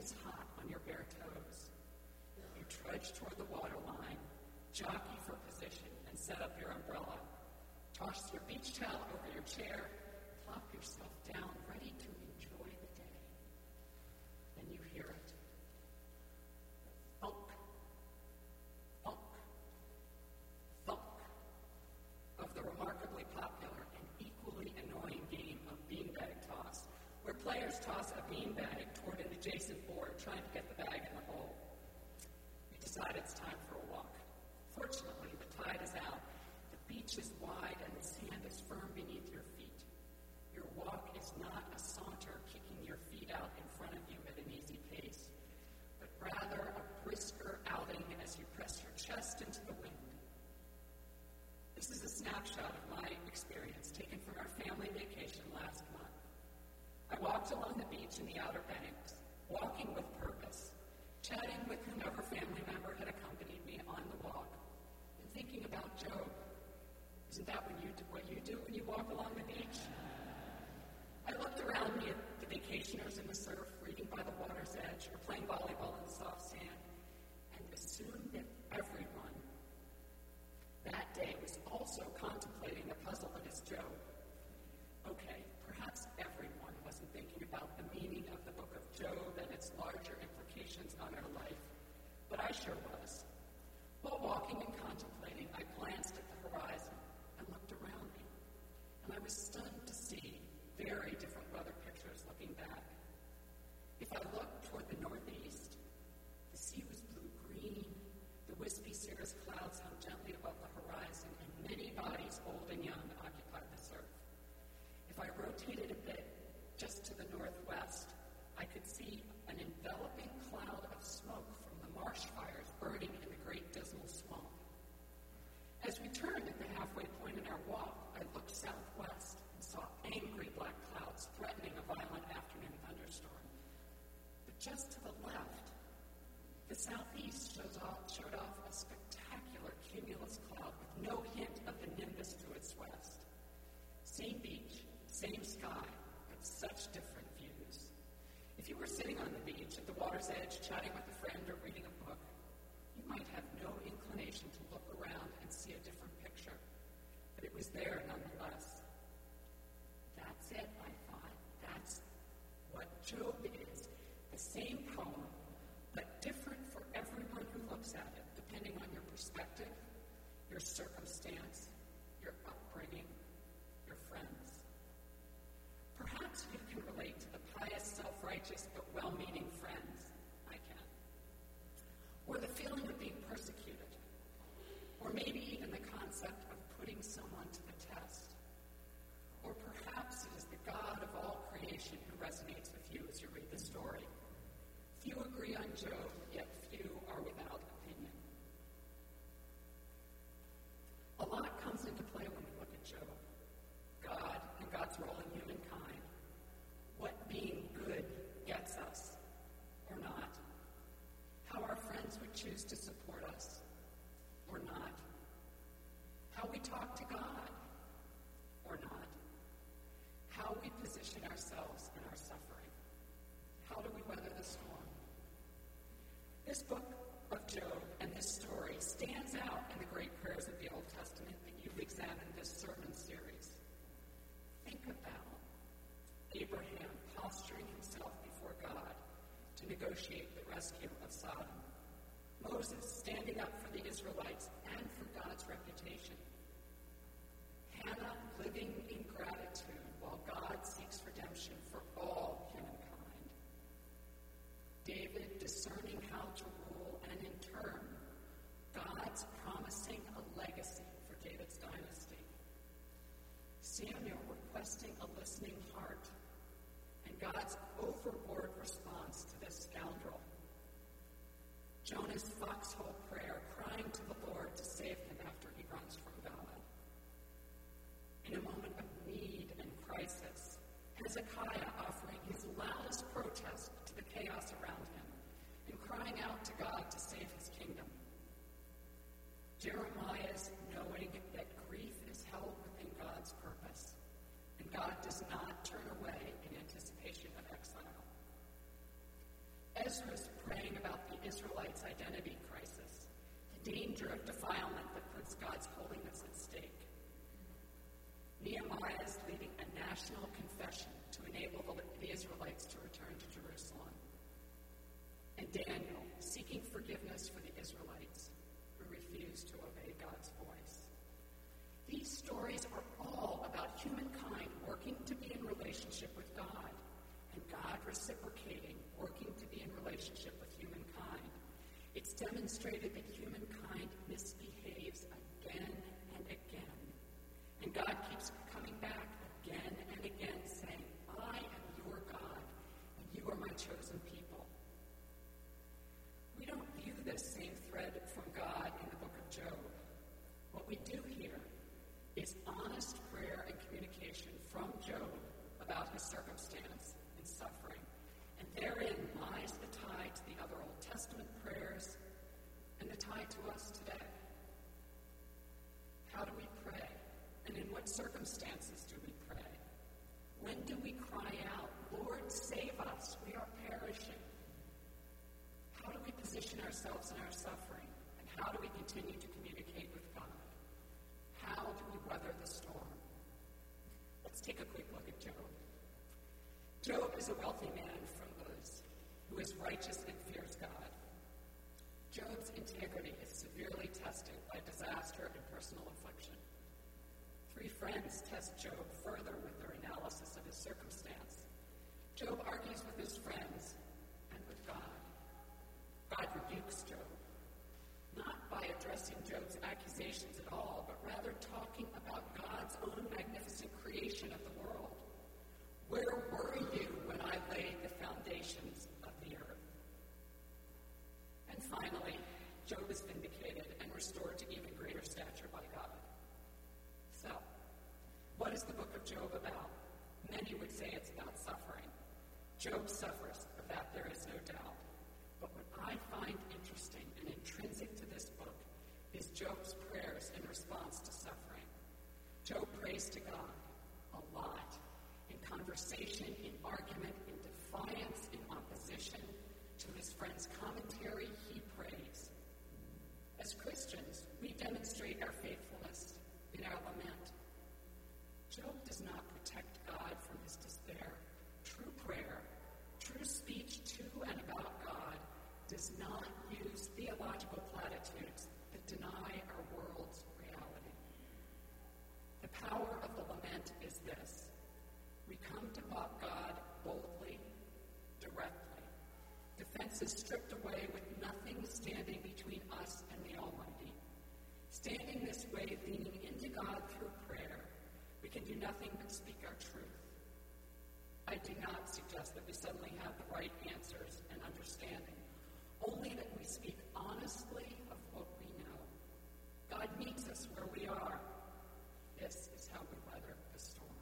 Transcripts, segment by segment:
is hot on your bare toes. You trudge toward the waterline, jockey for position, and set up your umbrella. Toss your beach towel over your chair, plop yourself down, ready to enjoy the day. Then you hear it. Thunk, thunk, thunk of the remarkably popular and equally annoying game of beanbag toss, where players toss a beanbag toward an adjacent board, trying to get the bag in the hole. You decide it's time for a walk. Fortunately, the tide is out. The beach is wide and the sand is firm beneath your feet. Your walk is not a saunter kicking your feet out in front of you at an easy pace, but rather a brisker outing as you press your chest into the wind. This is a snapshot of my experience taken from our family vacation last month. I walked along the beach in the Outer Banks, walking with purpose, chatting with whomever family member had accompanied me on the walk, and thinking about Job. Isn't that what you do when you walk along the beach? I looked around me at the vacationers in the surf, reading by the water's edge, or playing volleyball in the soft sand, and assumed that everyone that day was also contemplating the puzzle that is Job. Okay, perhaps everyone wasn't thinking about the meaning of the book of Job and its larger implications on our life, but I sure was. While walking and contemplating, I glanced at the horizon and looked around me, and I was stunned to see very different weather pictures looking back. If I looked toward the northeast, the sea was blue-green, the wispy cirrus clouds hung gently above the horizon, and many bodies, old and young, occupied the surf. If I rotated a bit just to the northwest, I could see an enveloping cloud of smoke from the marsh fires burning in the Great Dismal Swamp. As we turned at the halfway point in our walk, I looked southwest and saw angry black clouds threatening a violent afternoon thunderstorm. But just to the left, the southeast showed off a spectacular cumulus cloud with no hint of the nimbus to its west. Same beach, same sky, but such different views. If you were sitting on the beach at the water's edge, chatting with a friend or reading a book, you might have no inclination to look around and see a different picture, but it was there nonetheless. That's it, I thought. That's what Job is. The same poem, but different for everyone who looks at it, depending on your perspective, your circumstance, your upbringing, your friends. Perhaps you can relate to the pious, self-righteous, but well-meaning friends. I can. Or the feeling of being persecuted. Or maybe even the concept of putting someone to the test. Or perhaps it is the God of all creation who resonates with you as you read the story. Few agree on Job, yet few are without opinion. A lot comes into play when we look at Job. God and God's role in humankind. What being good gets us, or not. How our friends would choose to support us, or not. How we talk to God, or not. How we position ourselves in our suffering. How do we weather the storm? This book of Job and this story stands out in the great prayers of the Old Testament that you've examined this sermon series. Think about Abraham posturing himself before God to negotiate the rescue of Sodom. Moses standing up for the Israelites and for God's reputation. Hannah living in gratitude while God seeks redemption for all humankind. David discerning how to rule, and in turn, God's promising a legacy for David's dynasty. Samuel requesting a listening heart, and God's overboard response to this scoundrel. Jonah's foxhole prayer, crying to the Lord to save him after he runs from God. In a moment of need and crisis, Hezekiah offering his loudest protest to the chaos around him and crying out to God to save his kingdom. Jeremiah's knowing that grief is held within God's purpose, and God does not turn away in anticipation of exile. Ezra is praying about the Israelites' identity crisis, the danger of defilement that puts God's holiness at stake. Nehemiah is leading a national confession to enable the Israelites to return to Jerusalem. And Daniel, seeking forgiveness for the Israelites who refused to obey God's voice. These stories are all about humankind working to be in relationship with God, and God reciprocating, working to be in relationship with humankind. It's demonstrated that humankind misbehaves again and again. And God keeps coming back again and again, saying, I am your God, and you are my chosen people. We don't view this same thread from God in the book of Job. What we do here is honest prayer and communication from Job about his circumstance and suffering. And therein lies the tie to the other Old Testament prayers and the tie to us today. How do we pray? And in what circumstances do we pray? When do we cry out, Lord, save us, we are perishing? How do we position ourselves in our suffering? And how do we continue to communicate with God? How do we weather the storm? Let's take a quick look at Job. Job is a wealthy man from Uz who is righteous and fears God. Job's integrity is severely tested by disaster and personal affliction. 3 friends test Job further with their analysis of his circumstance. Job argues with his friends and with God. God rebukes Job, not by addressing Job's accusations at all, but rather talking about God's own magnificent creation of the world. Where were you when I laid the foundations of the earth? And finally, Job is vindicated and restored to even greater stature by God. So, what is the book of Job about? Many would say it's about suffering. Job suffers, of that there is no doubt. But what I find interesting and intrinsic to this book is Job's prayers in response to suffering. Job prays to God a lot, in conversation, in argument, in defiance, in opposition to his friend's commentary, he prays. As Christians, we demonstrate our faithfulness in our lament. Job does not protect God from his despair. True prayer, true speech to and about God, does not use theological platitudes that deny our world's reality. The power of the lament is this. We come to God boldly, directly. Defenses stripped away with nothing standing between us and the Almighty. Standing this way, leaning into God through prayer, we can do nothing but speak our truth. I do not suggest that we suddenly have the right answers and understanding, only that we speak honestly of what we know. God meets us where we are. This is how we weather the storm.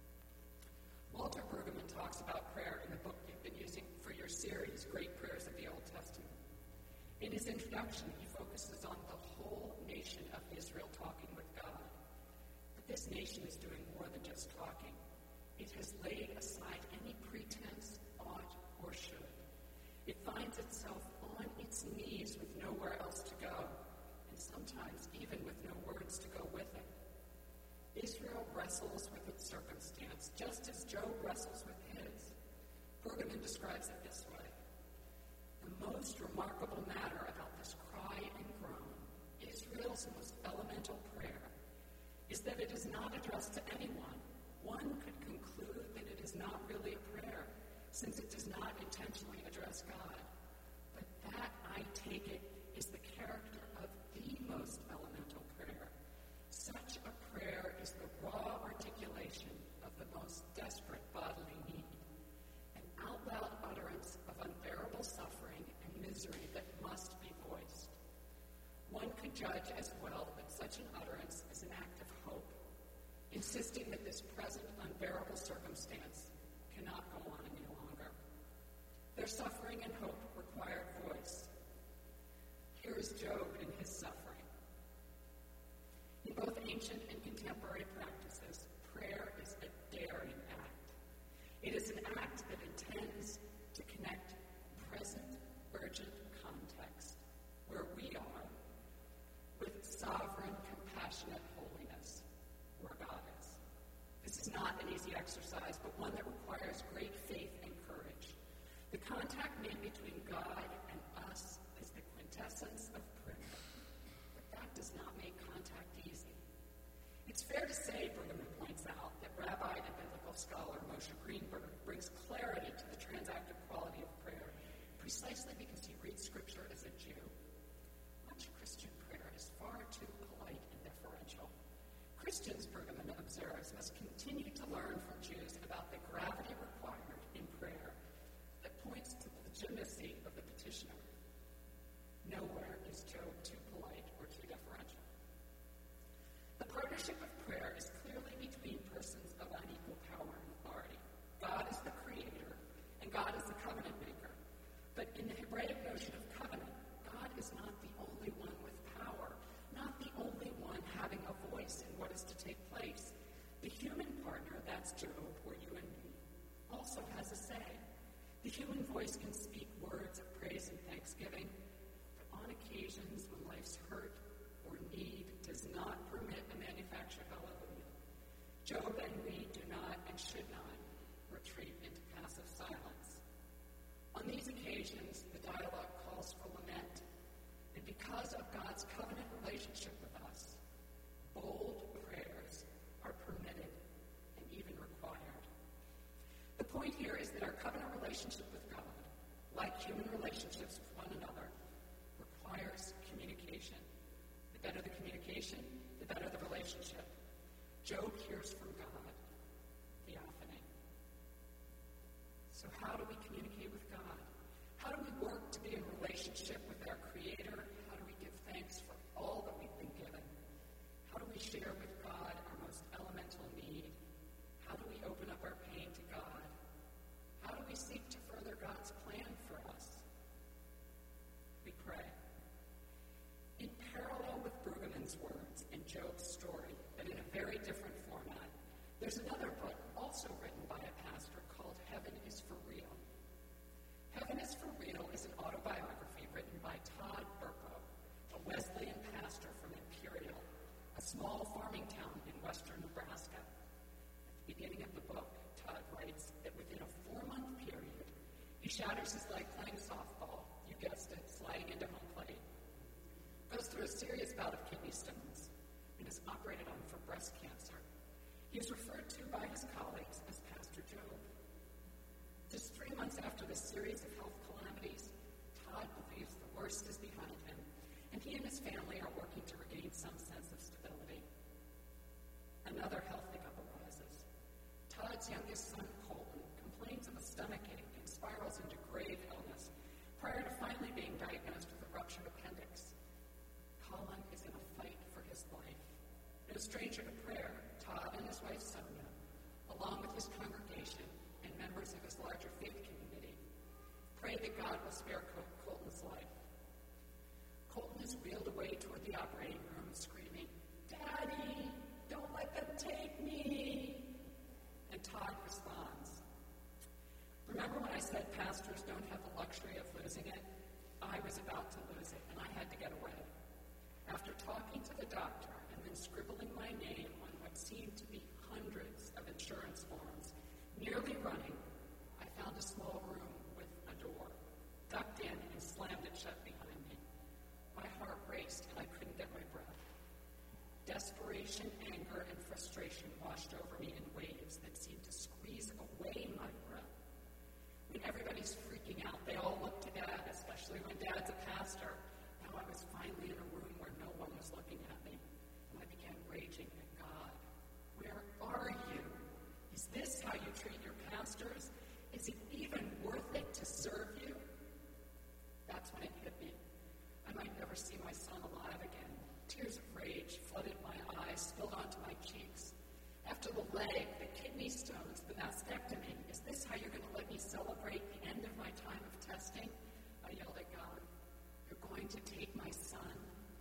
Walter Brueggemann talks about prayer in the book you've been using for your series, Great Prayers of the Old Testament. In his introduction, he focuses on the whole nation of Israel talking with God. But this nation is doing more than just talking. It has laid aside any pretense, ought, or should. It finds itself on its knees with nowhere else to go, and sometimes even with no words to go with it. Israel wrestles with its circumstance, just as Job wrestles with his. Brueggemann describes it this way. The most remarkable matter about this cry and groan, Israel's most elemental prayer, is that it is not addressed to anyone. One could conclude that it is not really a prayer, since it does not intentionally address God. But that, I take it, is the character of the most elemental prayer. Such a prayer is the raw articulation of the most desperate bodily need, an out-loud utterance of unbearable suffering and misery that must be voiced. One could judge as well that such an utterance is an act of hope, insisting that this present unbearable exercise, but one that requires great faith and courage. The contact made between God and us is the quintessence of prayer, but that does not make contact easy. It's fair to say, Brueggemann points out, that Rabbi and biblical scholar Moshe Greenberg brings clarity to the transactive quality of prayer precisely because he reads Scripture as a Jew. Much Christian prayer is far too polite and deferential. Christians, Brueggemann observes, must continue to learn from Jews about the gravity required in prayer that points to the legitimacy of the petitioner. Nowhere is Job too polite or too deferential. The partnership of prayer is clearly between persons of unequal power and authority. God is the creator, and God is the covenant maker. But in the Hebraic notion of covenant, God is not the only one with power, not the only one having a voice in what is to take place. The human partner, that's Job, or you and me, also has a say. The human voice can speak words of praise and thanksgiving, but on occasions when life's hurt or need does not permit a manufactured hallelujah, Job and we do not and should not retreat into passive silence. On these occasions, the dialogue calls for lament, and because of God's covenant relationship with us, bold prayers are permitted and even required. The point here is that our covenant relationship with God, like human relationships with one another, requires communication. The better the communication, the better the relationship. Job hears from God, theophany. So how do we communicate with God? How do we work to be in relationship with our Creator? How do we give thanks for all that we've been given? How do we share with God our most elemental need? How do we open up our pain to God? How do we seek to further God's plan for us? We pray. In parallel with Brueggemann's words and Job's story, but in a very different format, there's another book also written by a pastor called Heaven is for Real. Heaven is for Real is an autobiography written by Todd Burpo, a Wesleyan pastor from Imperial, a small farming town in western Nebraska. At the beginning of the book, Todd writes that within a 4-month period, he shatters his leg playing softball, you guessed it, sliding into home plate, goes through a serious bout of kidney stones, and is operated on for breast cancer. He is referred to by his colleagues as Pastor Job. Just 3 months after this series of health calamities, Todd believes the worst is behind him, and he and his family are working to regain some sense of stability. Another health hiccup arises. Todd's youngest son, Colton, complains of a stomach ache and spirals into grave illness prior to finally being diagnosed with a ruptured appendix. Colin is in a fight for his life. No stranger to prayer, Todd and his wife Sonia, along with his congregation and members of his larger faith community, pray that God will spare Colton's life. Colton is wheeled away toward the operating room screaming, "Daddy, don't let them take me!" And Todd responds, "Remember when I said pastors don't have the luxury of losing it? I was about to lose it, and I had to get away. After talking to the doctor and then scribbling my name on what seemed to be hundreds of insurance forms, nearly running, I found a small room with a door, ducked in and slammed it shut behind me. My heart raced and I couldn't get my breath. Desperation, anger, and frustration washed over me in waves that seemed to squeeze away my breath. When everybody's freaking out, they all look to Dad, especially when Dad's a pastor. Now I was finally in a room where no one was looking at me, and I began raging at God. Where are you? Is this how you treat your pastors? Is it even worth it to serve you?" That's when it hit me. I might never see my son alive again. Tears of rage flooded my eyes, spilled onto my cheeks. After the leg, the kidney stones, the mastectomy, is this how you're going to let me celebrate the end of my time of testing? I yelled at God. "You're going to take my son?"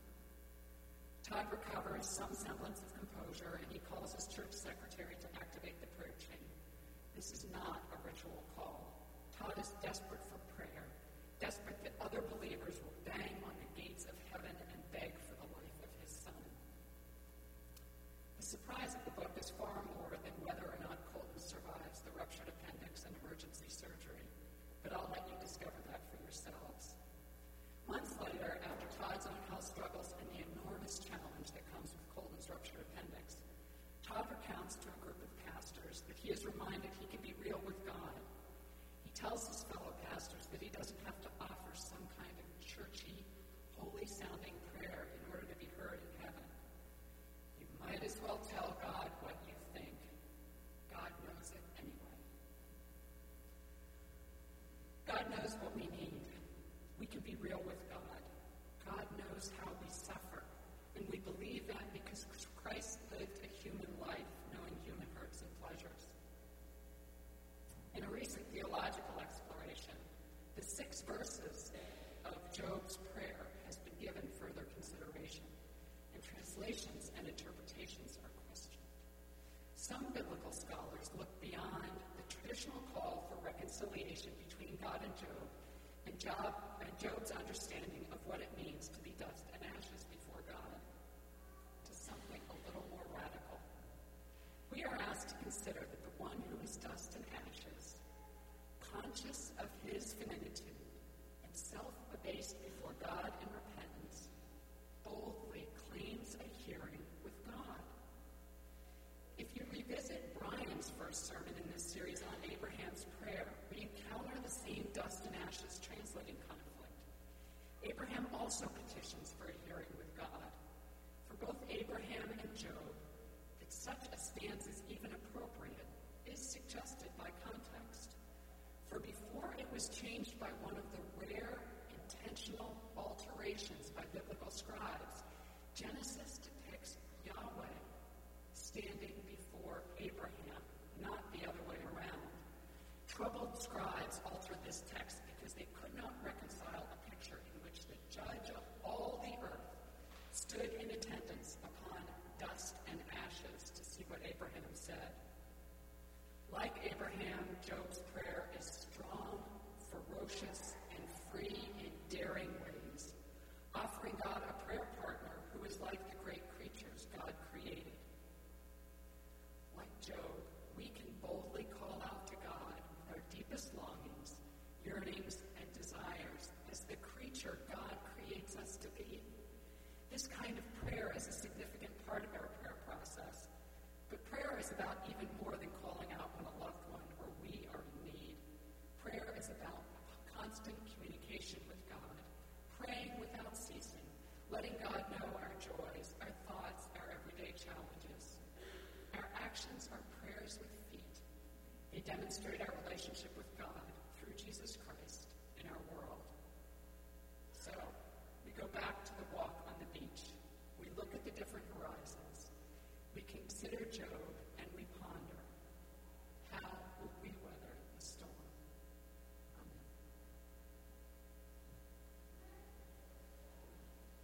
Todd recovers some semblance of composure, and he calls his church secretary to activate the prayer chain. This is not a ritual call. Todd is desperate for prayer, desperate that other believers will bang on the gates of heaven and beg for the life of his son. The surprise of the book is far more than whether or not Colton survived. but I'll let you discover that for yourselves. Months later, after Todd's own health struggles and the enormous challenge that comes with Colton's ruptured appendix, Todd recounts to a group of pastors that he is reminded he can be real with God. He tells his fellow pastors that he doesn't have to offer some kind of churchy, holy-sounding prayer in order to be heard in heaven. You might as well tell God what you think. God knows it anyway. God knows what we need. We can be real with God. God knows how we suffer, and we believe that because Christ lived a human life, knowing human hurts and pleasures. In a recent theological exploration, the 6 verses of Job's prayer has been given further consideration, and translations and interpretations are questioned. Some biblical scholars look beyond the traditional call for reconciliation between God and Job and Job's understanding of what it means to be dust and ashes before God to something a little more radical. We are asked to consider that the one who is dust and ashes, conscious of his finitude and self-abased before God in repentance, boldly claims a hearing with God. If you revisit Brian's first sermon in this series on Abraham's prayer, we encounter the same dust and ashes translating conflict. Abraham also petitions for a hearing with God. For both Abraham and Job, that such a stance is even appropriate is suggested by context. For before it was changed by one of the rare intentional alterations by biblical scribes, Genesis depicts Yahweh standing before Abraham, not the other way around. Troubled scribes altered this text because they could not reconcile a picture in which the judge of all the earth stood in attendance upon dust and ashes to see what Abraham said. Like Abraham, Job's prayer is strong, ferocious, and free in daring ways, offering God a prayer partner who is like the great creatures God created. Like Job, we can boldly call out to God with our deepest longings, yearnings, and desires as the creature God creates us to be. This kind of prayer is a significant part of our prayer process, but prayer is about even more than calling out when a loved one or we are in need. Prayer is about constant communication with God, praying without ceasing, letting God know our joys, our thoughts, our everyday challenges. Our actions are prayers with feet. They demonstrate our relationship with God,